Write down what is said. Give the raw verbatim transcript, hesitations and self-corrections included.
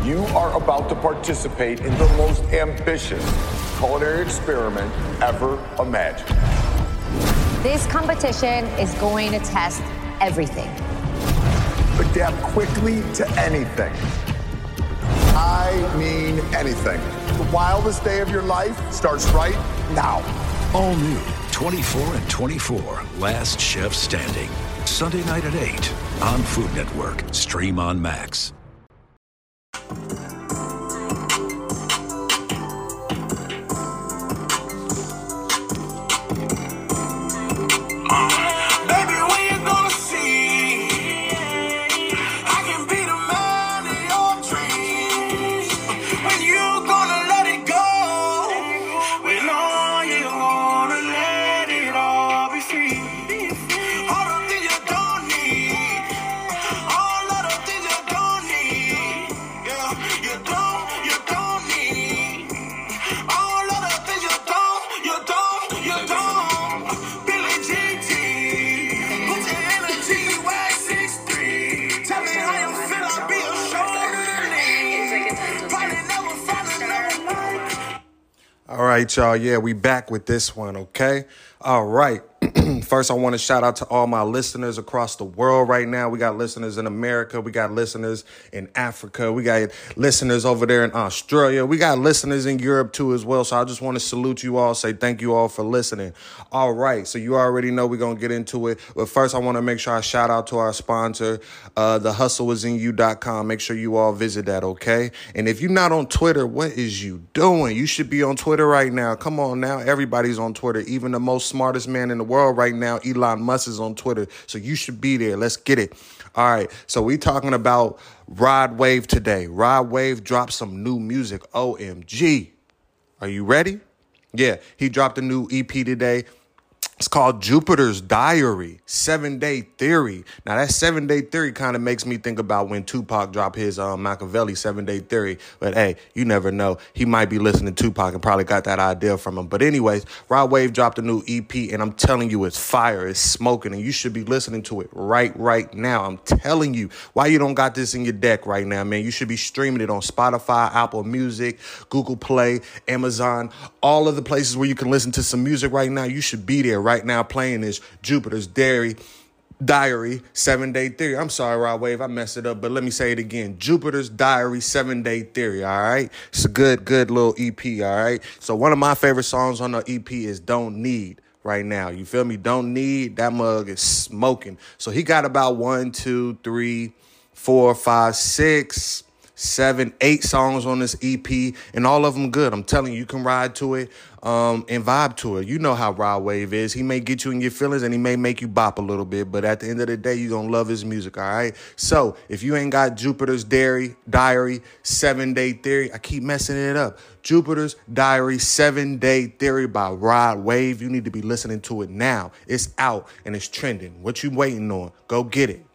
You are about to participate in the most ambitious culinary experiment ever imagined. This competition is going to test everything. Adapt quickly to anything. I mean anything. The wildest day of your life starts right now. All new twenty-four and twenty-four, Last Chef Standing. Sunday night at eight on Food Network. Stream on Max. All right, y'all. Yeah, we back with this one, okay? All right. First, I want to shout out to all my listeners across the world right now. We got listeners in America. We got listeners in Africa. We got listeners over there in Australia. We got listeners in Europe, too, as well. So I just want to salute you all, say thank you all for listening. All right. So you already know we're going to get into it. But first, I want to make sure I shout out to our sponsor, uh, the hustle is in you dot com. Make sure you all visit that, okay? And if you're not on Twitter, what is you doing? You should be on Twitter right now. Come on now. Everybody's on Twitter. Even the most smartest man in the world right now, Elon Musk, is on Twitter. So you should be there. Let's get it. All right. So we talking about Rod Wave today. Rod Wave dropped some new music. O M G. Are you ready? Yeah. He dropped a new E P today. It's called Jupiter's Diary, Seven Day Theory. Now, that Seven Day Theory kind of makes me think about when Tupac dropped his um, Machiavelli Seven Day Theory. But, hey, you never know. He might be listening to Tupac and probably got that idea from him. But anyways, Rod Wave dropped a new E P, and I'm telling you, it's fire. It's smoking, and you should be listening to it right, right now. I'm telling you. Why you don't got this in your deck right now, man? You should be streaming it on Spotify, Apple Music, Google Play, Amazon, all of the places where you can listen to some music right now. You should be there right now playing this Jupiter's Diary, Diary, Seven Day Theory. I'm sorry, Rod Wave, I messed it up, but let me say it again. Jupiter's Diary, Seven Day Theory, all right? It's a good, good little E P, all right? So one of my favorite songs on the E P is Don't Need right now. You feel me? Don't Need. That mug is smoking. So he got about one, two, three, four, five, six, seven, eight songs on this E P, and all of them good. I'm telling you, you can ride to it um, and vibe to it. You know how Rod Wave is. He may get you in your feelings, and he may make you bop a little bit, but at the end of the day, you're going to love his music, all right? So if you ain't got Jupiter's Diary, Diary, Seven Day Theory, I keep messing it up. Jupiter's Diary, Seven Day Theory by Rod Wave. You need to be listening to it now. It's out, and it's trending. What you waiting on? Go get it.